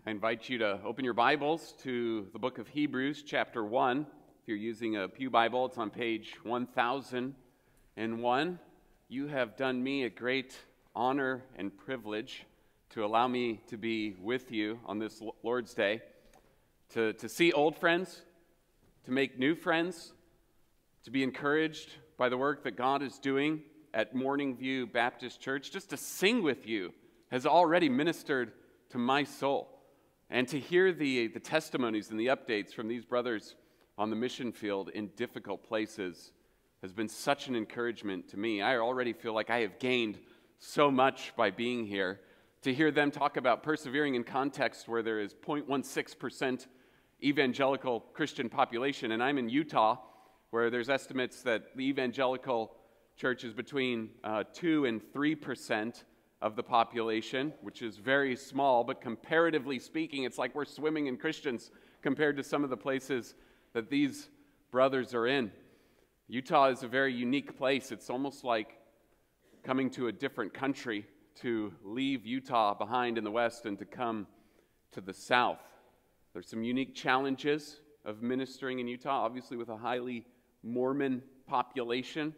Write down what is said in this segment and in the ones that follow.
I invite you to open your Bibles to the book of Hebrews, chapter 1. If you're using a Pew Bible, it's on page 1001. You have done me a great honor and privilege to allow me to be with you on this Lord's Day, to see old friends, to make new friends, to be encouraged by the work that God is doing at Morning View Baptist Church. Just to sing with you has already ministered to my soul. And to hear the testimonies and the updates from these brothers on the mission field in difficult places has been such an encouragement to me. I already feel like I have gained so much by being here. To hear them talk about persevering in context where there is 0.16% evangelical Christian population, and I'm in Utah, where there's estimates that the evangelical church is between 2 and 3% of the population, which is very small, but comparatively speaking, it's like we're swimming in Christians compared to some of the places that these brothers are in. Utah is a very unique place. It's almost like coming to a different country, to leave Utah behind in the west and to come to the south. There's some unique challenges of ministering in Utah, obviously with a highly Mormon population.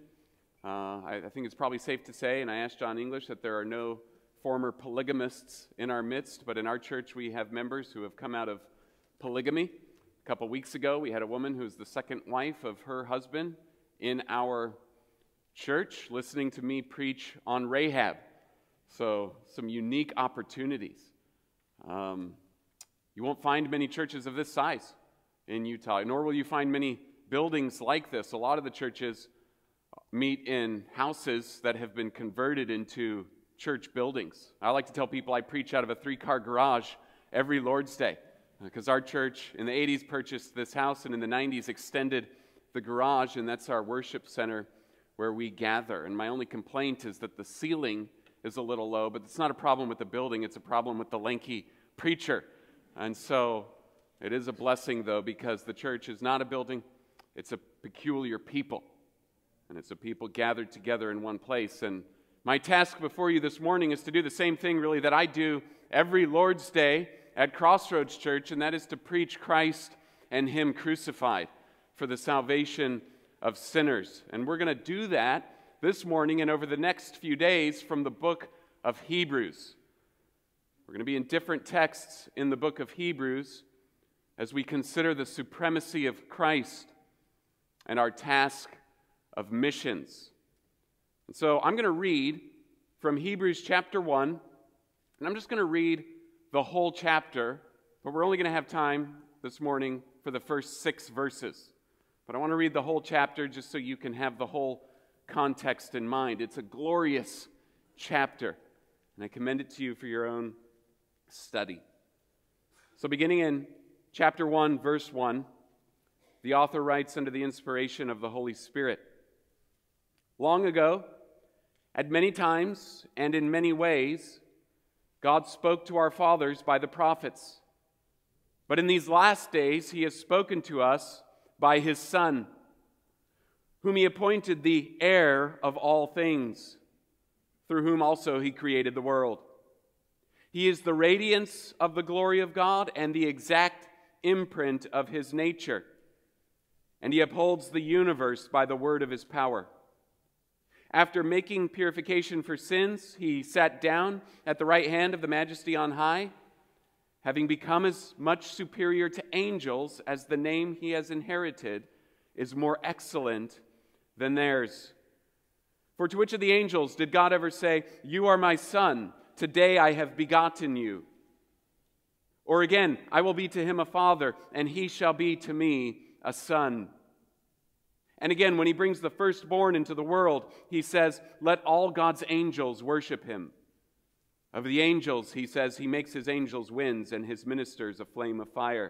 I think it's probably safe to say, and I asked John English, that there are no former polygamists in our midst, but in our church we have members who have come out of polygamy. A couple weeks ago we had a woman who's the second wife of her husband in our church listening to me preach on Rahab. So some unique opportunities. You won't find many churches of this size in Utah, nor will you find many buildings like this. A lot of the churches meet in houses that have been converted into church buildings. I like to tell people I preach out of a 3-car garage every Lord's Day because our church in the 80s purchased this house and in the 90s extended the garage, and that's our worship center where we gather. And my only complaint is that the ceiling is a little low, but it's not a problem with the building, it's a problem with the lanky preacher. And so it is a blessing, though, because the church is not a building, it's a peculiar people. And it's a people gathered together in one place. And my task before you this morning is to do the same thing, really, that I do every Lord's Day at Crossroads Church, and that is to preach Christ and Him crucified for the salvation of sinners. And we're going to do that this morning and over the next few days from the book of Hebrews. We're going to be in different texts in the book of Hebrews as we consider the supremacy of Christ and our task of missions. And so I'm going to read from Hebrews chapter 1, and I'm just going to read the whole chapter, but we're only going to have time this morning for the first 6 verses. But I want to read the whole chapter just so you can have the whole context in mind. It's a glorious chapter, and I commend it to you for your own study. So beginning in chapter 1, verse 1, the author writes under the inspiration of the Holy Spirit, "Long ago, at many times and in many ways, God spoke to our fathers by the prophets. But in these last days, He has spoken to us by His Son, whom He appointed the heir of all things, through whom also He created the world. He is the radiance of the glory of God and the exact imprint of His nature, and He upholds the universe by the word of His power. After making purification for sins, He sat down at the right hand of the Majesty on high, having become as much superior to angels as the name He has inherited is more excellent than theirs. For to which of the angels did God ever say, 'You are my Son, today I have begotten you'? Or again, 'I will be to him a father, and he shall be to me a son'? And again, when He brings the firstborn into the world, He says, 'Let all God's angels worship Him.' Of the angels, He says, 'He makes His angels winds and His ministers a flame of fire.'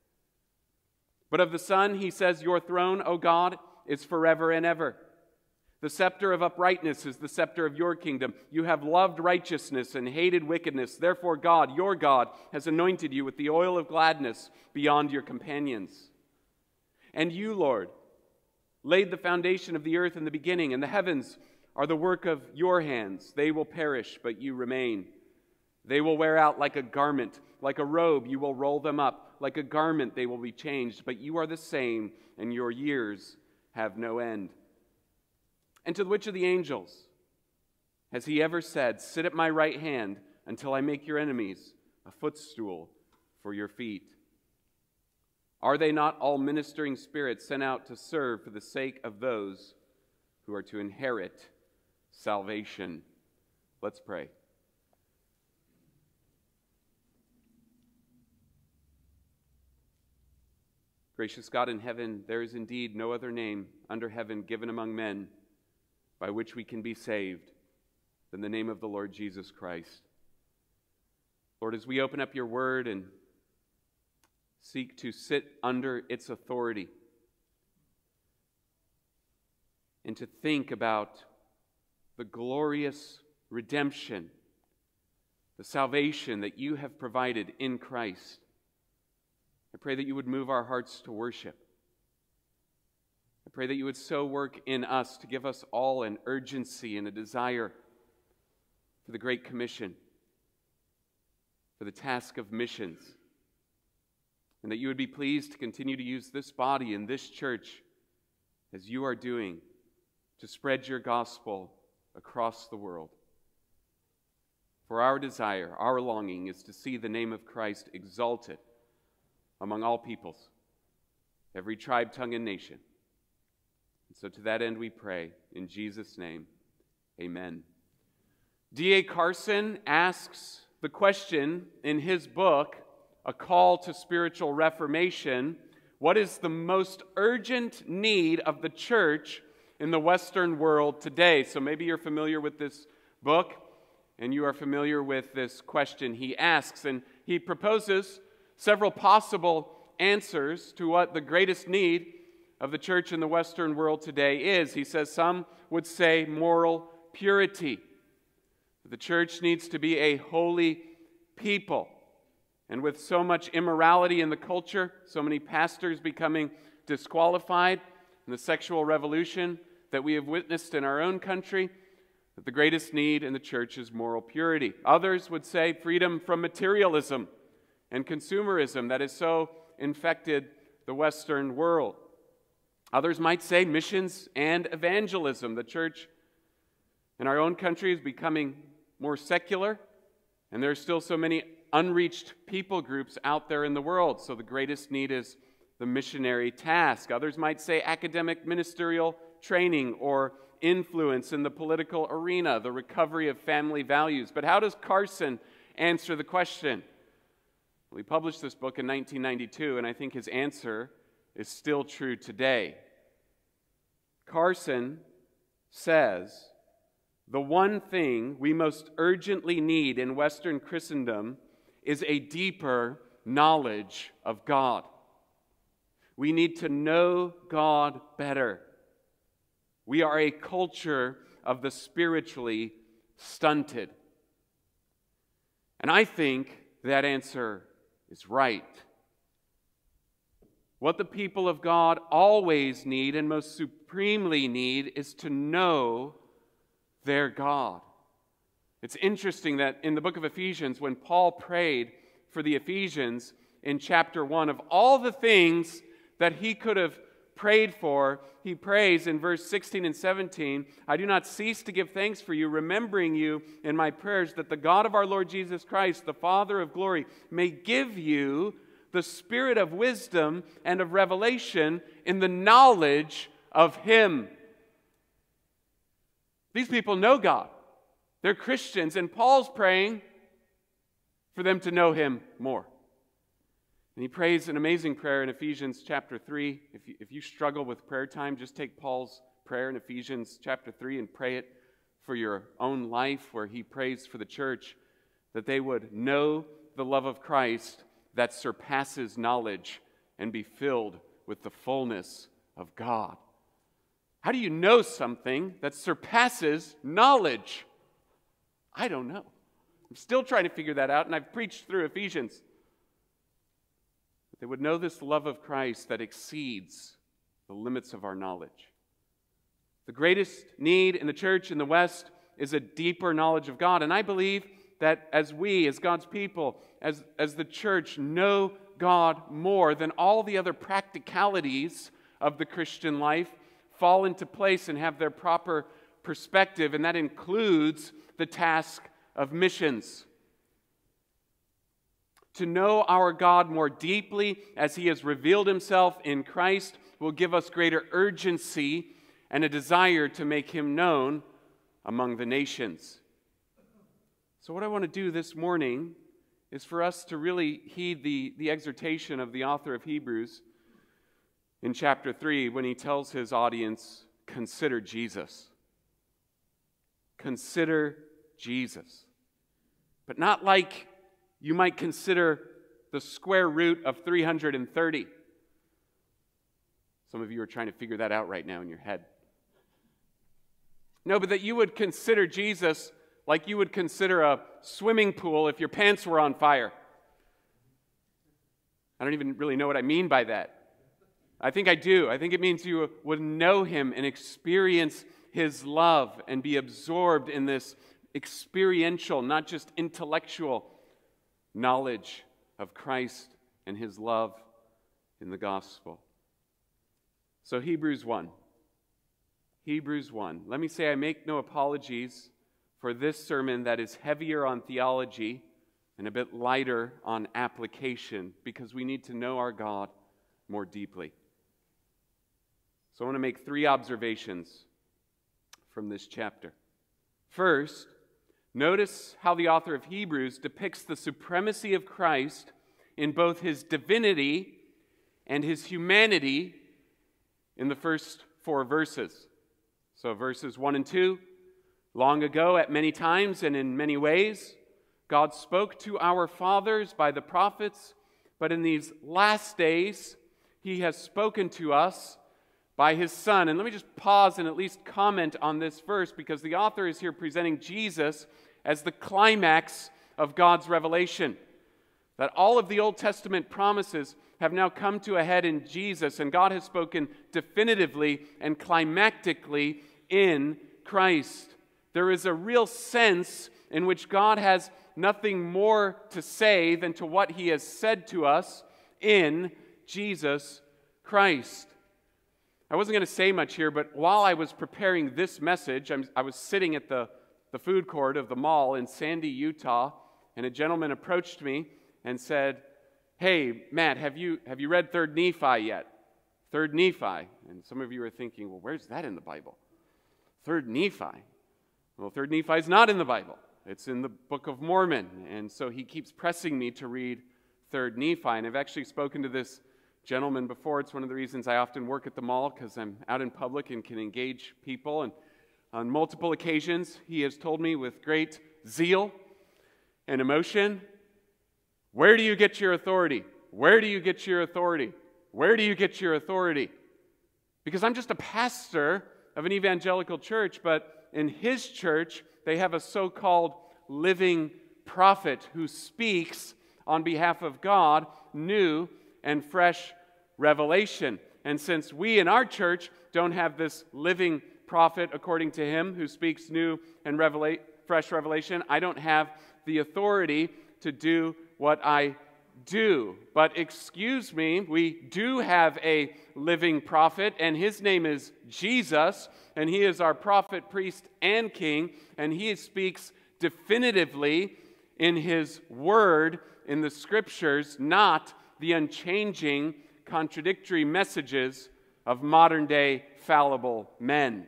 But of the Son, He says, 'Your throne, O God, is forever and ever. The scepter of uprightness is the scepter of your kingdom. You have loved righteousness and hated wickedness. Therefore God, your God, has anointed you with the oil of gladness beyond your companions. And you, Lord, laid the foundation of the earth in the beginning, and the heavens are the work of your hands. They will perish, but you remain. They will wear out like a garment. Like a robe, you will roll them up. Like a garment, they will be changed. But you are the same, and your years have no end. And to which of the angels has he ever said, sit at my right hand until I make your enemies a footstool for your feet? Are they not all ministering spirits sent out to serve for the sake of those who are to inherit salvation? Let's pray. Gracious God in heaven, there is indeed no other name under heaven given among men by which we can be saved than the name of the Lord Jesus Christ. Lord, as we open up your word and seek to sit under its authority and to think about the glorious redemption, the salvation that you have provided in Christ, I pray that you would move our hearts to worship. I pray that you would so work in us to give us all an urgency and a desire for the Great Commission, for the task of missions, and that you would be pleased to continue to use this body and this church as you are doing to spread your gospel across the world. For our desire, our longing is to see the name of Christ exalted among all peoples, every tribe, tongue, and nation. And so to that end we pray, in Jesus' name, amen. D.A. Carson asks the question in his book, A Call to Spiritual Reformation, what is the most urgent need of the church in the Western world today? So maybe you're familiar with this book, and you are familiar with this question he asks, and he proposes several possible answers to what the greatest need of the church in the Western world today is. He says some would say moral purity. The church needs to be a holy people. And with so much immorality in the culture, so many pastors becoming disqualified, and the sexual revolution that we have witnessed in our own country, that the greatest need in the church is moral purity. Others would say freedom from materialism and consumerism that has so infected the Western world. Others might say missions and evangelism. The church in our own country is becoming more secular, and there are still so many unreached people groups out there in the world, so the greatest need is the missionary task. Others might say academic ministerial training or influence in the political arena, the recovery of family values. But how does Carson answer the question? Well, he published this book in 1992, and I think his answer is still true today. Carson says, the one thing we most urgently need in Western Christendom is a deeper knowledge of God. We need to know God better. We are a culture of the spiritually stunted. And I think that answer is right. What the people of God always need and most supremely need is to know their God. It's interesting that in the book of Ephesians, when Paul prayed for the Ephesians in chapter 1, of all the things that he could have prayed for, he prays in verse 16 and 17, I do not cease to give thanks for you, remembering you in my prayers, that the God of our Lord Jesus Christ, the Father of glory, may give you the spirit of wisdom and of revelation in the knowledge of Him. These people know God. They're Christians, and Paul's praying for them to know Him more. And he prays an amazing prayer in Ephesians chapter 3. If you struggle with prayer time, just take Paul's prayer in Ephesians chapter 3 and pray it for your own life, where he prays for the church that they would know the love of Christ that surpasses knowledge and be filled with the fullness of God. How do you know something that surpasses knowledge? I don't know. I'm still trying to figure that out, and I've preached through Ephesians. They would know this love of Christ that exceeds the limits of our knowledge. The greatest need in the church in the West is a deeper knowledge of God, and I believe that as we, as God's people, as the church, know God more, then all the other practicalities of the Christian life fall into place and have their proper perspective, and that includes the task of missions. To know our God more deeply as He has revealed Himself in Christ will give us greater urgency and a desire to make Him known among the nations. So what I want to do this morning is for us to really heed the exhortation of the author of Hebrews in chapter 3 when he tells his audience, consider Jesus. Consider Jesus. But not like you might consider the square root of 330. Some of you are trying to figure that out right now in your head. No, but that you would consider Jesus like you would consider a swimming pool if your pants were on fire. I don't even really know what I mean by that. I think I do. I think it means you would know Him and experience His love and be absorbed in this experiential, not just intellectual knowledge of Christ and His love in the gospel. So Hebrews 1. Hebrews 1. Let me say I make no apologies for this sermon that is heavier on theology and a bit lighter on application, because we need to know our God more deeply. So I want to make 3 observations from this chapter. First, notice how the author of Hebrews depicts the supremacy of Christ in both His divinity and His humanity in the first 4 verses. So verses 1 and 2, long ago at many times and in many ways, God spoke to our fathers by the prophets, but in these last days, He has spoken to us by His Son. And let me just pause and at least comment on this verse, because the author is here presenting Jesus as the climax of God's revelation. That all of the Old Testament promises have now come to a head in Jesus, and God has spoken definitively and climactically in Christ. There is a real sense in which God has nothing more to say than to what He has said to us in Jesus Christ. I wasn't going to say much here, but while I was preparing this message, I was sitting at the food court of the mall in Sandy, Utah, and a gentleman approached me and said, "Hey, Matt, have you read 3rd Nephi yet?" 3rd Nephi. And some of you are thinking, well, where's that in the Bible? 3rd Nephi. Well, 3rd Nephi is not in the Bible. It's in the Book of Mormon. And so he keeps pressing me to read 3rd Nephi. And I've actually spoken to this gentleman before. It's one of the reasons I often work at the mall, because I'm out in public and can engage people. And on multiple occasions, he has told me with great zeal and emotion, "Where do you get your authority? Where do you get your authority? Where do you get your authority?" Because I'm just a pastor of an evangelical church, but in his church, they have a so-called living prophet who speaks on behalf of God new and fresh revelation. And since we in our church don't have this living prophet, according to him, who speaks new and fresh revelation, I don't have the authority to do what I do. But excuse me, we do have a living prophet, and his name is Jesus, and he is our prophet, priest, and king, and he speaks definitively in his word in the scriptures, not the unchanging, contradictory messages of modern-day fallible men.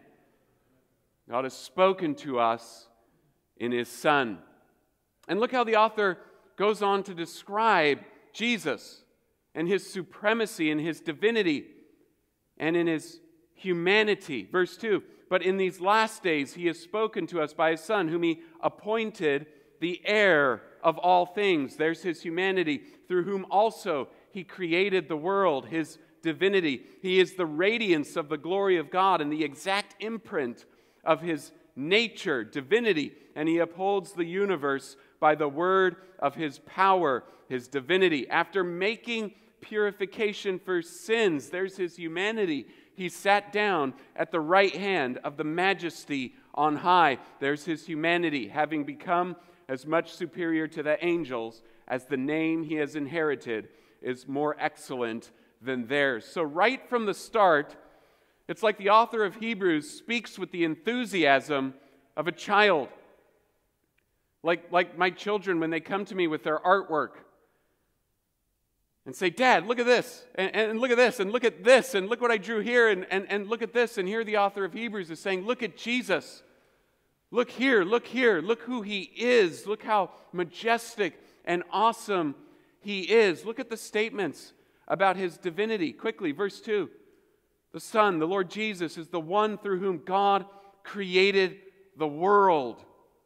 God has spoken to us in His Son. And look how the author goes on to describe Jesus and His supremacy and His divinity and in His humanity. Verse 2, "But in these last days He has spoken to us by His Son, whom He appointed the heir of all things." There's His humanity, "through whom also He created the world," His divinity. He is the radiance of the glory of God and the exact imprint of His nature, divinity, and He upholds the universe by the word of His power, His divinity. After making purification for sins, there's His humanity. He sat down at the right hand of the Majesty on high. There's His humanity, having become as much superior to the angels as the name he has inherited is more excellent than theirs. So right from the start, it's like the author of Hebrews speaks with the enthusiasm of a child. Like my children when they come to me with their artwork and say, Dad, look at this, and look at this, and look at this, and look what I drew here, and look at this. And here the author of Hebrews is saying, look at Jesus. Look here, look who he is. Look how majestic and awesome he is. Look at the statements about his divinity. Quickly, verse 2. The Son, the Lord Jesus, is the one through whom God created the world.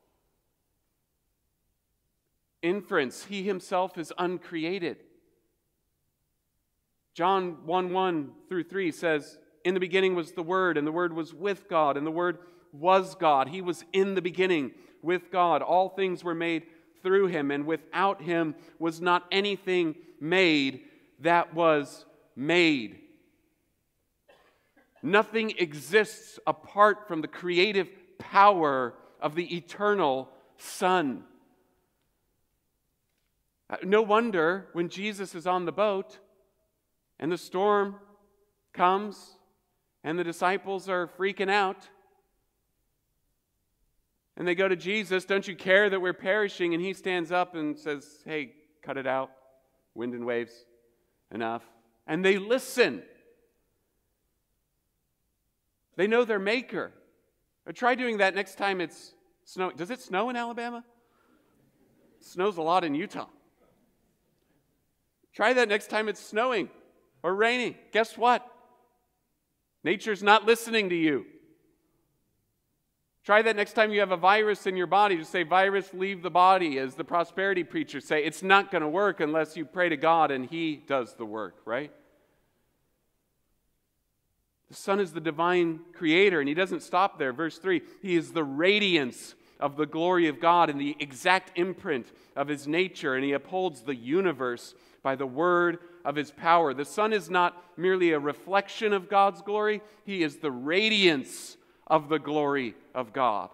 Inference, he himself is uncreated. John 1:1 through 3 says, in the beginning was the Word, and the Word was with God, and the Word was God. He was in the beginning with God. All things were made through him, and without him was not anything made that was made. Nothing exists apart from the creative power of the eternal Son. No wonder when Jesus is on the boat and the storm comes and the disciples are freaking out and they go to Jesus, don't you care that we're perishing? And he stands up and says, hey, cut it out. Wind and waves, enough. And they listen. They know their maker. Try doing that next time it's snowing. Does it snow in Alabama? It snows a lot in Utah. Try that next time it's snowing or raining. Guess what? Nature's not listening to you. Try that next time you have a virus in your body. Just say, virus, leave the body, as the prosperity preachers say. It's not going to work unless you pray to God and he does the work, right? The Son is the divine creator, and he doesn't stop there. Verse 3, he is the radiance of the glory of God and the exact imprint of his nature, and he upholds the universe by the word of his power. The Son is not merely a reflection of God's glory, he is the radiance of the glory of God.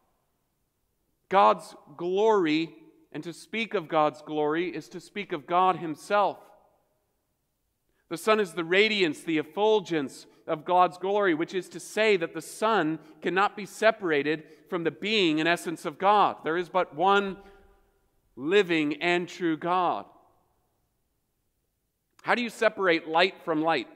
God's glory, and to speak of God's glory, is to speak of God himself. The Son is the radiance, the effulgence of God's glory, which is to say that the Son cannot be separated from the being and essence of God. There is but one living and true God. How do you separate light from light?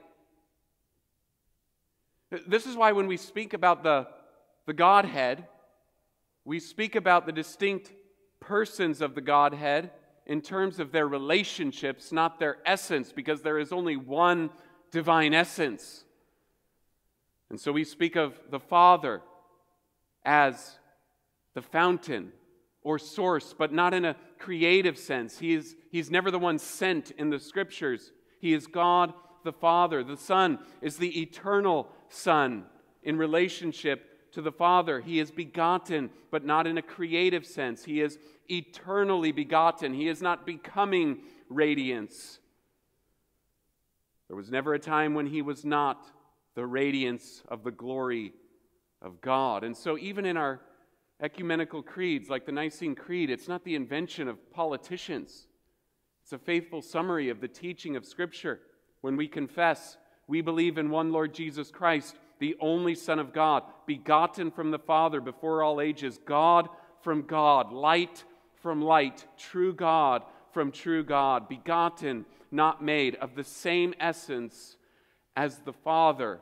This is why when we speak about the Godhead, we speak about the distinct persons of the Godhead in terms of their relationships, not their essence, because there is only one divine essence. And so we speak of the Father as the fountain or source, but not in a creative sense. He's never the one sent in the Scriptures. He is God the Father. The Son is the eternal Son in relationship to the Father. He is begotten, but not in a creative sense. He is eternally begotten. He is not becoming radiance. There was never a time when he was not the radiance of the glory of God. And so even in our ecumenical creeds, like the Nicene Creed, it's not the invention of politicians. It's a faithful summary of the teaching of Scripture. When we confess, we believe in one Lord Jesus Christ, the only Son of God, begotten from the Father before all ages, God from God, light from light, true God from true God, begotten, not made, of the same essence as the Father.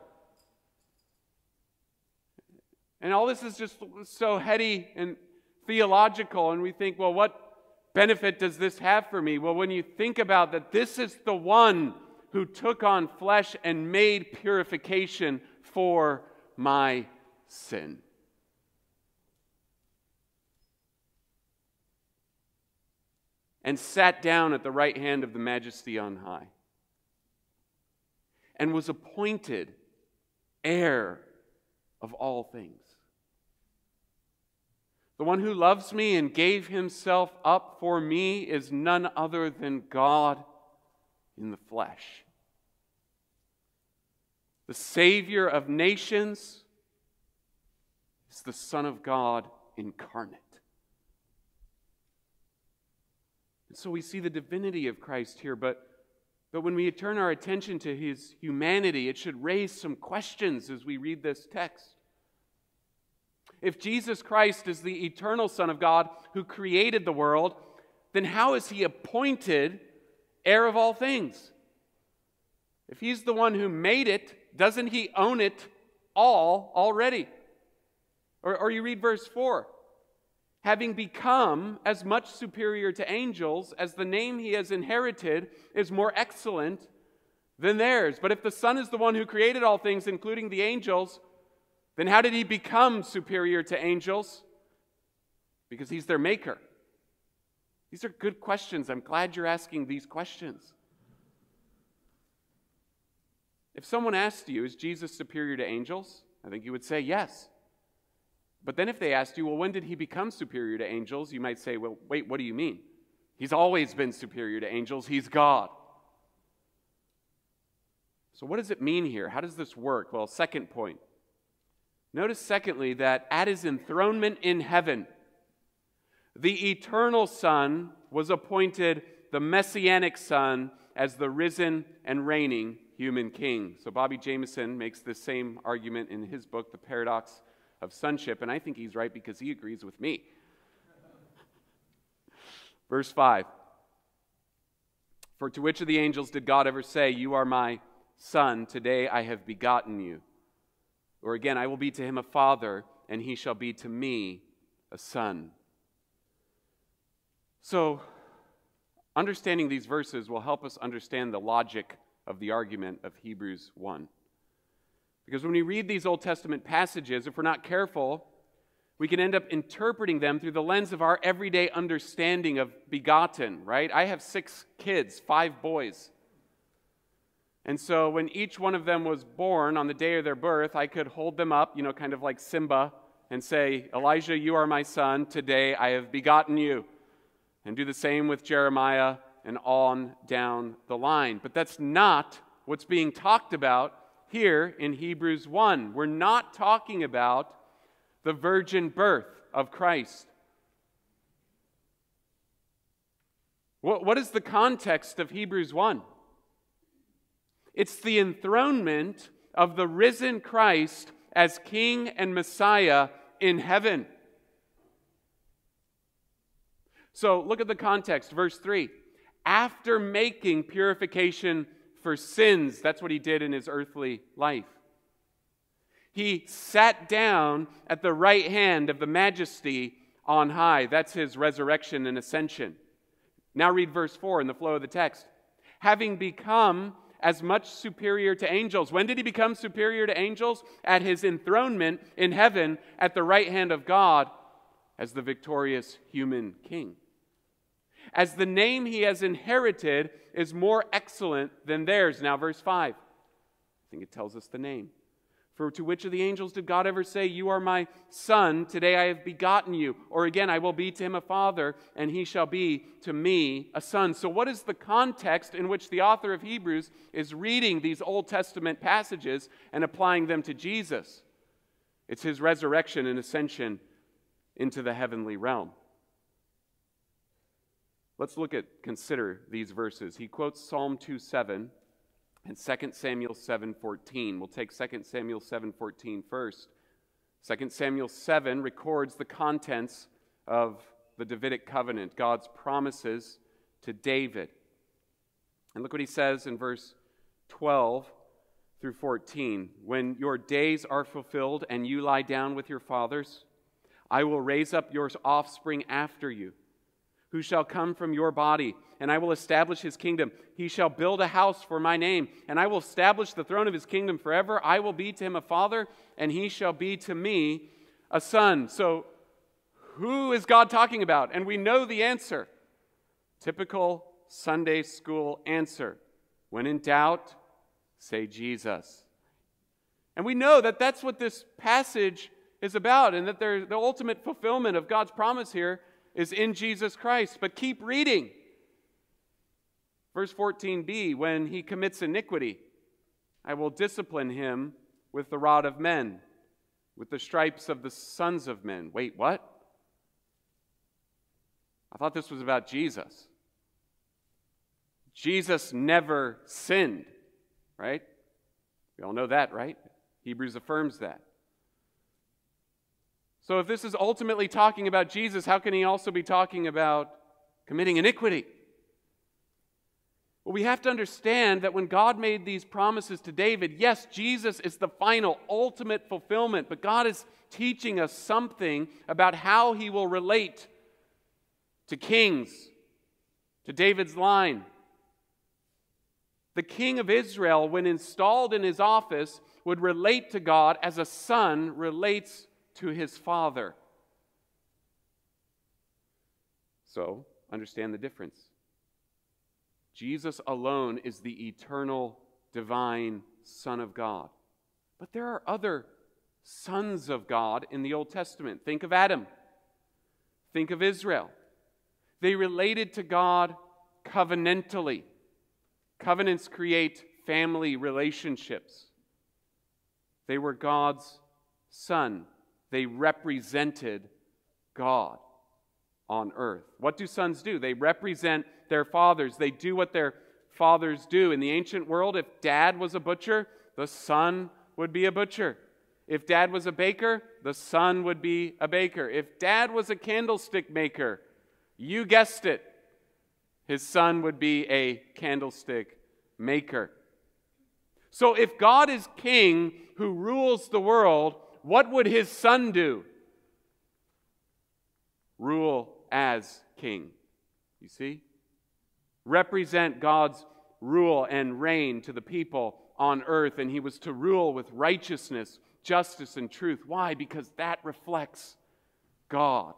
And all this is just so heady and theological, and we think, well, what benefit does this have for me? Well, when you think about that, this is the one who took on flesh and made purification for my sin. And sat down at the right hand of the Majesty on high, and was appointed heir of all things. The one who loves me and gave himself up for me is none other than God in the flesh. The Savior of nations is the Son of God incarnate. So we see the divinity of Christ here, but when we turn our attention to his humanity, it should raise some questions as we read this text. If Jesus Christ is the eternal Son of God who created the world, then how is he appointed heir of all things? If he's the one who made it, doesn't he own it all already? Or you read verse 4. Having become as much superior to angels as the name he has inherited is more excellent than theirs. But if the Son is the one who created all things, including the angels, then how did he become superior to angels? Because he's their maker. These are good questions. I'm glad you're asking these questions. If someone asked you, is Jesus superior to angels? I think you would say yes. But then if they asked you, well, when did he become superior to angels? You might say, well, wait, what do you mean? He's always been superior to angels. He's God. So what does it mean here? How does this work? Well, second point. Notice, secondly, that at his enthronement in heaven, the eternal Son was appointed the Messianic Son as the risen and reigning human king. So Bobby Jameson makes this same argument in his book, The Paradox of Sonship, and I think he's right because he agrees with me. Verse 5. For to which of the angels did God ever say, you are my Son, today I have begotten you? Or again, I will be to him a father, and he shall be to me a son. So, understanding these verses will help us understand the logic of the argument of Hebrews 1. Because when we read these Old Testament passages, if we're not careful, we can end up interpreting them through the lens of our everyday understanding of begotten, right? I have 6 kids, 5 boys. And so when each one of them was born on the day of their birth, I could hold them up, kind of like Simba, and say, Elijah, you are my son. Today I have begotten you. And do the same with Jeremiah and on down the line. But that's not what's being talked about here in Hebrews 1. We're not talking about the virgin birth of Christ. What is the context of Hebrews 1? It's the enthronement of the risen Christ as King and Messiah in heaven. So look at the context, verse 3. After making purification for sins, that's what he did in his earthly life. He sat down at the right hand of the Majesty on high. That's his resurrection and ascension. Now read verse 4 in the flow of the text. Having become as much superior to angels. When did he become superior to angels? At his enthronement in heaven at the right hand of God as the victorious human king. As the name he has inherited is more excellent than theirs. Now verse 5. I think it tells us the name. For to which of the angels did God ever say, you are my son, today I have begotten you? Or again, I will be to him a father, and he shall be to me a son. So what is the context in which the author of Hebrews is reading these Old Testament passages and applying them to Jesus? It's his resurrection and ascension into the heavenly realm. Let's consider these verses. He quotes Psalm 2:7 and 2 Samuel 7:14. We'll take 2 Samuel 7:14 first. 2 Samuel 7 records the contents of the Davidic covenant, God's promises to David. And look what he says in verse 12 through 14. When your days are fulfilled and you lie down with your fathers, I will raise up your offspring after you, who shall come from your body, and I will establish his kingdom. He shall build a house for my name, and I will establish the throne of his kingdom forever. I will be to him a father, and he shall be to me a son. So, who is God talking about? And we know the answer. Typical Sunday school answer. When in doubt, say Jesus. And we know that that's what this passage is about, and that the ultimate fulfillment of God's promise here is in Jesus Christ. But keep reading. Verse 14b, when he commits iniquity, I will discipline him with the rod of men, with the stripes of the sons of men. Wait, what? I thought this was about Jesus. Jesus never sinned, right? We all know that, right? Hebrews affirms that. So if this is ultimately talking about Jesus, how can he also be talking about committing iniquity? Well, we have to understand that when God made these promises to David, yes, Jesus is the final, ultimate fulfillment, but God is teaching us something about how he will relate to kings, to David's line. The king of Israel, when installed in his office, would relate to God as a son relates to his father. So, understand the difference. Jesus alone is the eternal, divine Son of God. But there are other sons of God in the Old Testament. Think of Adam. Think of Israel. They related to God covenantally. Covenants create family relationships. They were God's son. They represented God on earth. What do sons do? They represent their fathers. They do what their fathers do. In the ancient world, if dad was a butcher, the son would be a butcher. If dad was a baker, the son would be a baker. If dad was a candlestick maker, you guessed it, his son would be a candlestick maker. So if God is king who rules the world, what would his son do? Rule as king. You see? Represent God's rule and reign to the people on earth, and he was to rule with righteousness, justice, and truth. Why? Because that reflects God.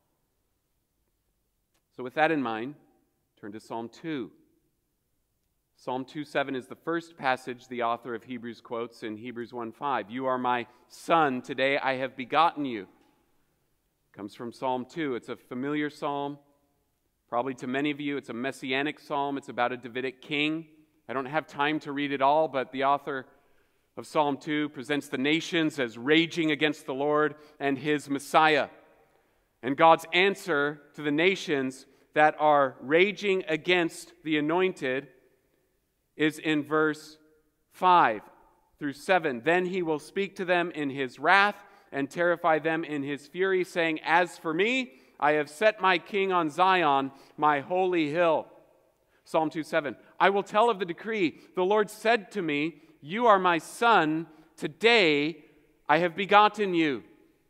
So with that in mind, turn to Psalm 2. Psalm 2:7 is the first passage the author of Hebrews quotes in Hebrews 1:5. You are my son, today I have begotten you. It comes from Psalm 2. It's a familiar psalm. Probably to many of you, it's a messianic psalm. It's about a Davidic king. I don't have time to read it all, but the author of Psalm 2 presents the nations as raging against the Lord and his Messiah. And God's answer to the nations that are raging against the anointed is in verse 5 through 7. Then he will speak to them in his wrath and terrify them in his fury, saying, As for me, I have set my king on Zion, my holy hill. Psalm 2:7. I will tell of the decree. The Lord said to me, You are my son. Today I have begotten you.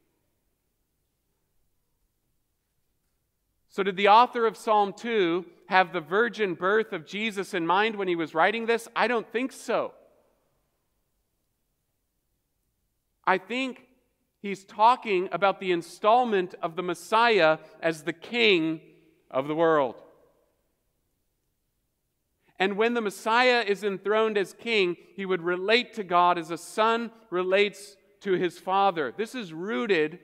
So did the author of Psalm 2 have the virgin birth of Jesus in mind when he was writing this? I don't think so. I think he's talking about the installment of the Messiah as the king of the world. And when the Messiah is enthroned as king, he would relate to God as a son relates to his father. This is rooted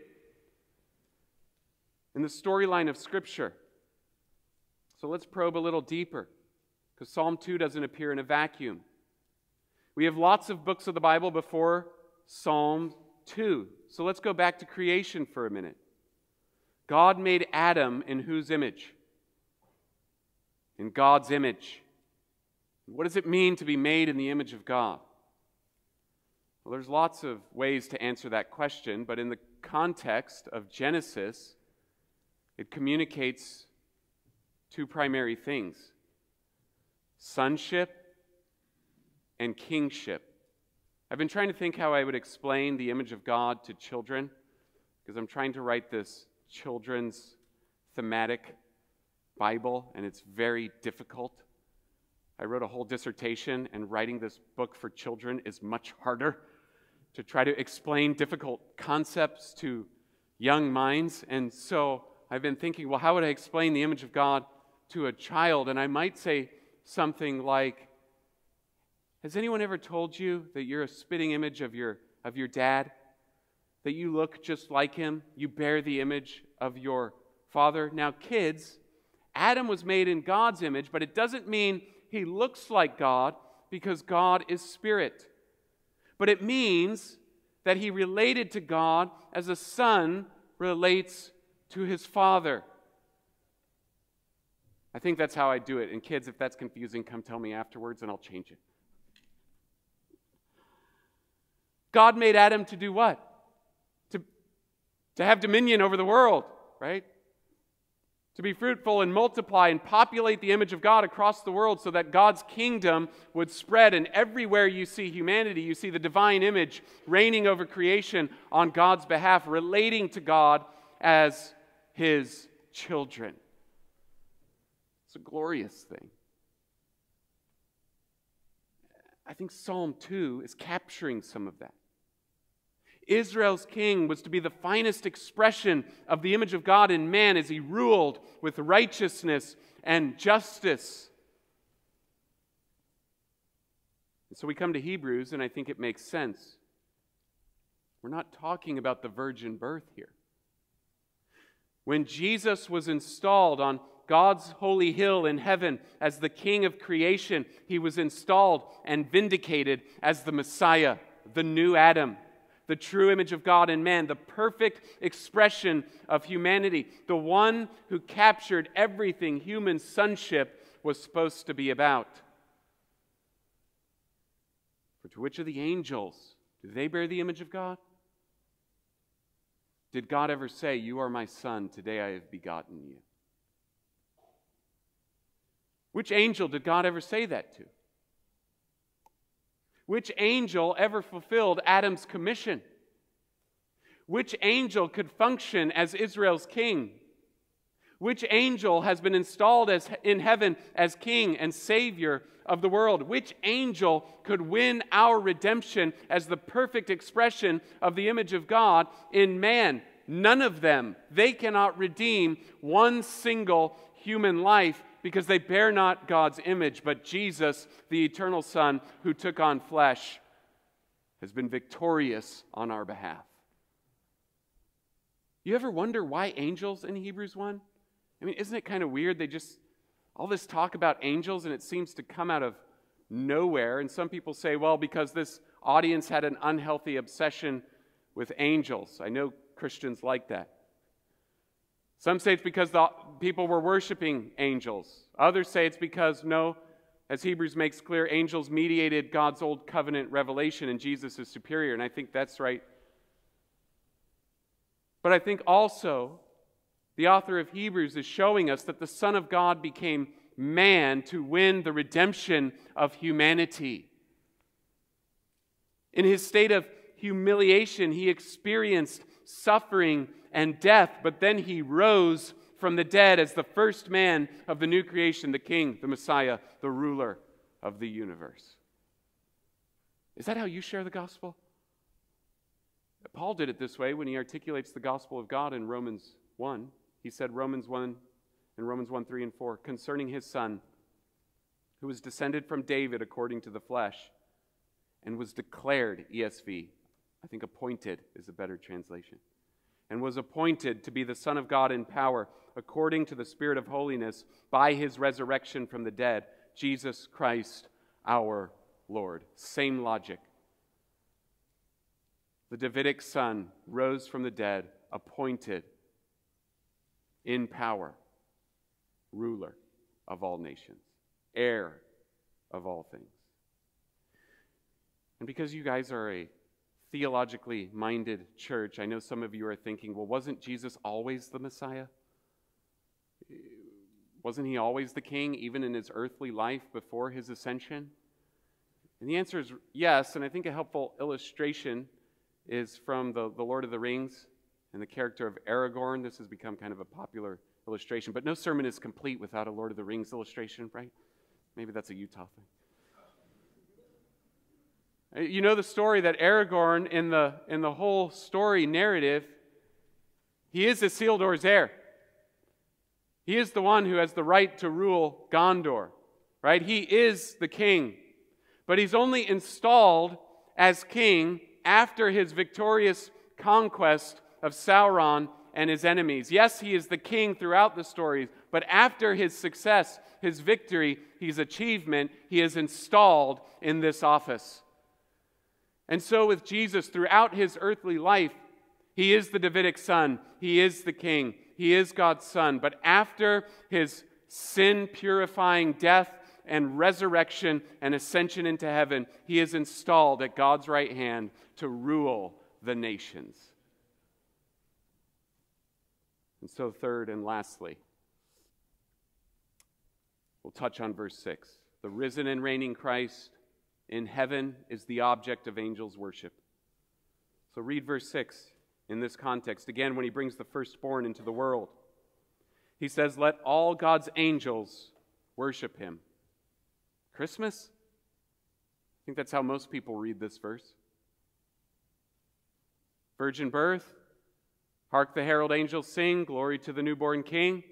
in the storyline of Scripture. So let's probe a little deeper, because Psalm 2 doesn't appear in a vacuum. We have lots of books of the Bible before Psalm 2. So let's go back to creation for a minute. God made Adam in whose image? In God's image. What does it mean to be made in the image of God? Well, there's lots of ways to answer that question, but in the context of Genesis, it communicates two primary things: sonship and kingship. I've been trying to think how I would explain the image of God to children, because I'm trying to write this children's thematic Bible, and it's very difficult. I wrote a whole dissertation, and writing this book for children is much harder to try to explain difficult concepts to young minds. And so I've been thinking, well, how would I explain the image of God to a child? And I might say something like, has anyone ever told you that you're a spitting image of your dad? That you look just like him? You bear the image of your father? Now, kids, Adam was made in God's image, but it doesn't mean he looks like God, because God is spirit. But it means that he related to God as a son relates to his father. I think that's how I do it. And kids, if that's confusing, come tell me afterwards and I'll change it. God made Adam to do what? To have dominion over the world, right? To be fruitful and multiply and populate the image of God across the world so that God's kingdom would spread. And everywhere you see humanity, you see the divine image reigning over creation on God's behalf, relating to God as His children. It's a glorious thing. I think Psalm 2 is capturing some of that. Israel's king was to be the finest expression of the image of God in man as he ruled with righteousness and justice. And so we come to Hebrews, and I think it makes sense. We're not talking about the virgin birth here. When Jesus was installed on God's holy hill in heaven as the king of creation, he was installed and vindicated as the Messiah, the new Adam, the true image of God in man, the perfect expression of humanity, the one who captured everything human sonship was supposed to be about. For to which of the angels do they bear the image of God? Did God ever say, "You are my son, today I have begotten you"? Which angel did God ever say that to? Which angel ever fulfilled Adam's commission? Which angel could function as Israel's king? Which angel has been installed in heaven as king and savior of the world? Which angel could win our redemption as the perfect expression of the image of God in man? None of them. They cannot redeem one single human life because they bear not God's image. But Jesus, the eternal Son who took on flesh, has been victorious on our behalf. You ever wonder why angels in Hebrews 1? I mean, isn't it kind of weird? All this talk about angels, and it seems to come out of nowhere. And some people say, well, because this audience had an unhealthy obsession with angels. I know Christians like that. Some say it's because the people were worshiping angels. Others say it's because, no, as Hebrews makes clear, angels mediated God's old covenant revelation and Jesus is superior. And I think that's right. But I think also the author of Hebrews is showing us that the Son of God became man to win the redemption of humanity. In his state of humiliation, he experienced suffering and death, but then he rose from the dead as the first man of the new creation, the King, the Messiah, the ruler of the universe. Is that how you share the gospel? Paul did it this way when he articulates the gospel of God in Romans 1. He said in Romans 1, 3 and 4, concerning his Son, who was descended from David according to the flesh, and was declared, ESV, I think appointed is a better translation, and was appointed to be the Son of God in power, according to the Spirit of holiness, by his resurrection from the dead, Jesus Christ our Lord. Same logic. The Davidic Son rose from the dead, appointed in power, ruler of all nations, heir of all things. And because you guys are a theologically minded church, I know some of you are thinking, well, wasn't Jesus always the Messiah? Wasn't he always the king, even in his earthly life before his ascension? And the answer is yes, and I think a helpful illustration is from the Lord of the Rings and the character of Aragorn. This has become kind of a popular illustration, but no sermon is complete without a Lord of the Rings illustration, right? Maybe that's a Utah thing. You know the story that Aragorn, in the whole story narrative, he is Isildur's heir. He is the one who has the right to rule Gondor, right? He is the king, but he's only installed as king after his victorious conquest of Sauron and his enemies. Yes, he is the king throughout the stories, but after his success, his victory, his achievement, he is installed in this office. And so with Jesus, throughout his earthly life, he is the Davidic Son, he is the king, he is God's Son. But after his sin-purifying death and resurrection and ascension into heaven, he is installed at God's right hand to rule the nations. And so third and lastly, we'll touch on verse 6. The risen and reigning Christ in heaven is the object of angels' worship. So read verse 6 in this context. Again, when he brings the firstborn into the world, he says, "Let all God's angels worship him." Christmas? I think that's how most people read this verse. Virgin birth. Hark the herald angels sing, glory to the newborn King.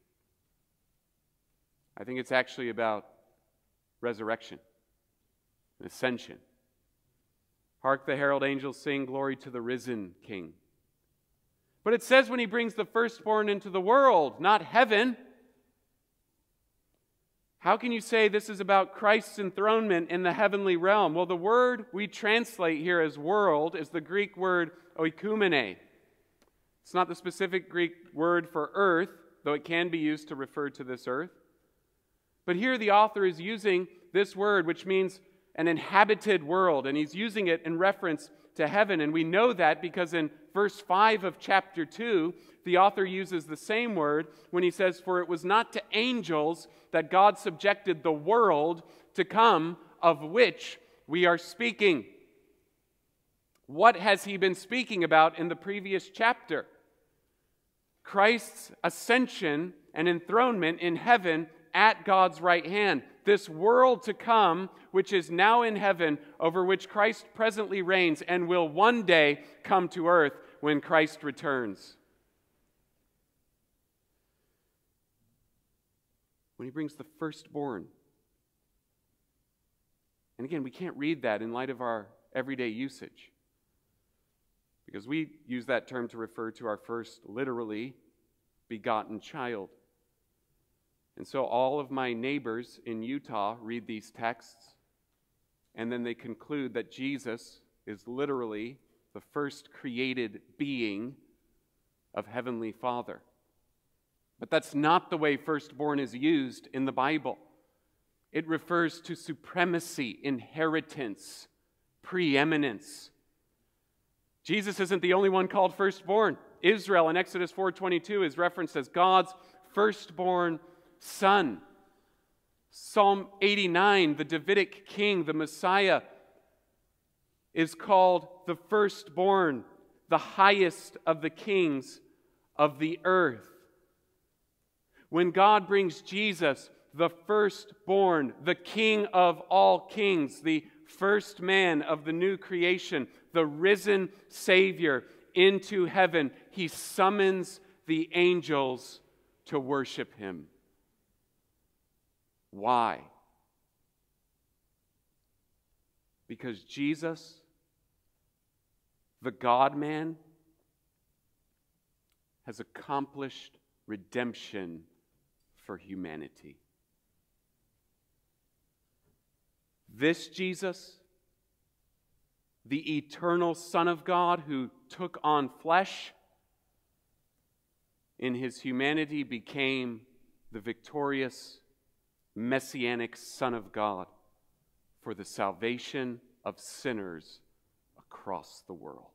I think it's actually about resurrection and ascension. Hark the herald angels sing, glory to the risen King. But it says when he brings the firstborn into the world, not heaven. How can you say this is about Christ's enthronement in the heavenly realm? Well, the word we translate here as world is the Greek word oikumene. It's not the specific Greek word for earth, though it can be used to refer to this earth. But here the author is using this word, which means an inhabited world, and he's using it in reference to heaven. And we know that because in verse 5 of chapter 2, the author uses the same word when he says, "For it was not to angels that God subjected the world to come, of which we are speaking." What has he been speaking about in the previous chapter? Christ's ascension and enthronement in heaven at God's right hand. This world to come, which is now in heaven, over which Christ presently reigns and will one day come to earth when Christ returns. When he brings the firstborn. And again, we can't read that in light of our everyday usage, because we use that term to refer to our first literally begotten child. And so all of my neighbors in Utah read these texts, and then they conclude that Jesus is literally the first created being of Heavenly Father. But that's not the way firstborn is used in the Bible. It refers to supremacy, inheritance, preeminence. Jesus isn't the only one called firstborn. Israel in Exodus 4:22 is referenced as God's firstborn son. Psalm 89, the Davidic king, the Messiah, is called the firstborn, the highest of the kings of the earth. When God brings Jesus, the firstborn, the King of all kings, the first man of the new creation, the risen Savior, into heaven, he summons the angels to worship him. Why? Because Jesus, the God-man, has accomplished redemption for humanity. This Jesus, the eternal Son of God who took on flesh, in his humanity became the victorious Messianic Son of God for the salvation of sinners across the world.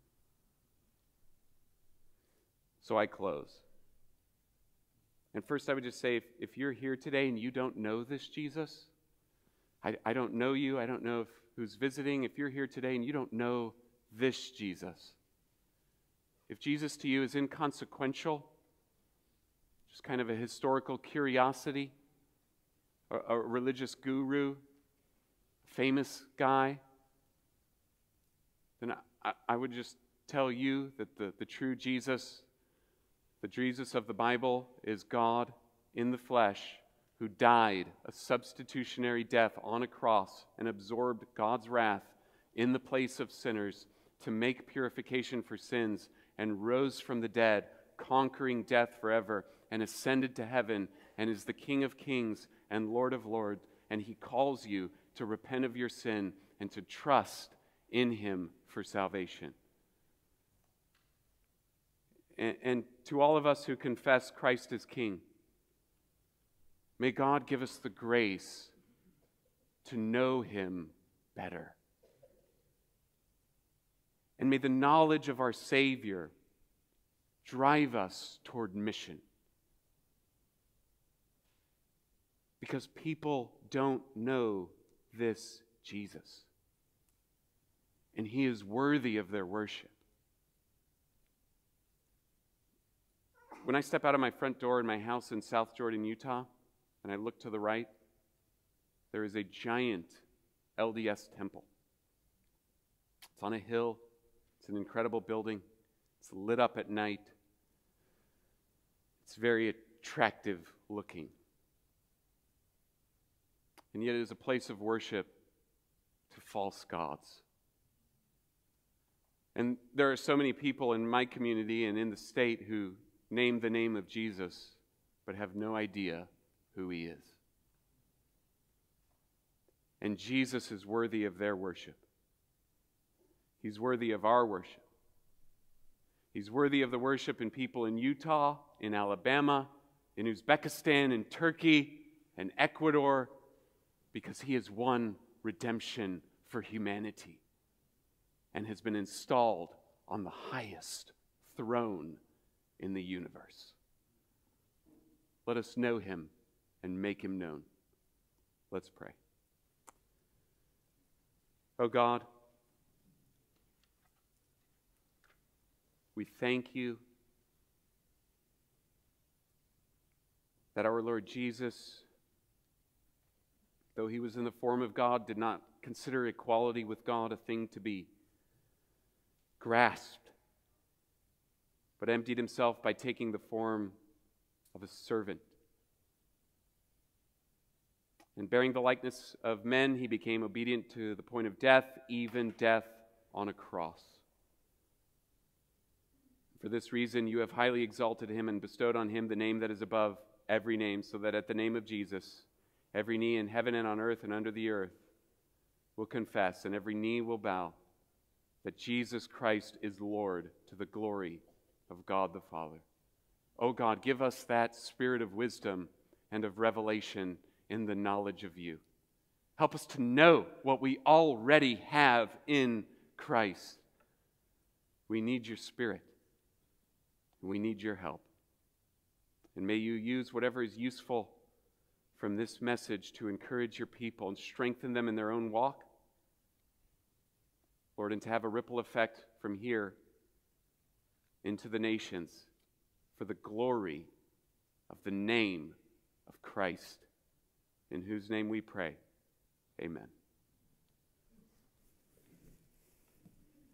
So I close. And first I would just say, if you're here today and you don't know this Jesus, I don't know you, I don't know who's visiting. If you're here today and you don't know this Jesus, if Jesus to you is inconsequential, just kind of a historical curiosity, a religious guru, famous guy, then I would just tell you that the true Jesus, the Jesus of the Bible, is God in the flesh, who died a substitutionary death on a cross and absorbed God's wrath in the place of sinners to make purification for sins, and rose from the dead, conquering death forever, and ascended to heaven, and is the King of kings and Lord of lords, and he calls you to repent of your sin and to trust in him for salvation. And to all of us who confess Christ as King, May God give us the grace to know him better. And may the knowledge of our Savior drive us toward mission. Because people don't know this Jesus. And he is worthy of their worship. When I step out of my front door in my house in South Jordan, Utah, and I look to the right, there is a giant LDS temple. It's on a hill. It's an incredible building. It's lit up at night. It's very attractive looking. And yet it is a place of worship to false gods. And there are so many people in my community and in the state who name the name of Jesus but have no idea who he is. And Jesus is worthy of their worship. He's worthy of our worship. He's worthy of the worship in people in Utah, in Alabama, in Uzbekistan, in Turkey, and Ecuador, because he has won redemption for humanity and has been installed on the highest throne in the universe. Let us know him and make him known. Let's pray. Oh God, we thank you that our Lord Jesus, though he was in the form of God, did not consider equality with God a thing to be grasped, but emptied himself by taking the form of a servant. And bearing the likeness of men, he became obedient to the point of death, even death on a cross. For this reason, you have highly exalted him and bestowed on him the name that is above every name, so that at the name of Jesus, every knee in heaven and on earth and under the earth will confess, and every knee will bow, that Jesus Christ is Lord, to the glory of God the Father. Oh God, give us that spirit of wisdom and of revelation in the knowledge of you. Help us to know what we already have in Christ. We need your Spirit. We need your help. And may you use whatever is useful from this message to encourage your people and strengthen them in their own walk, Lord, and to have a ripple effect from here into the nations for the glory of the name of Christ, in whose name we pray. Amen.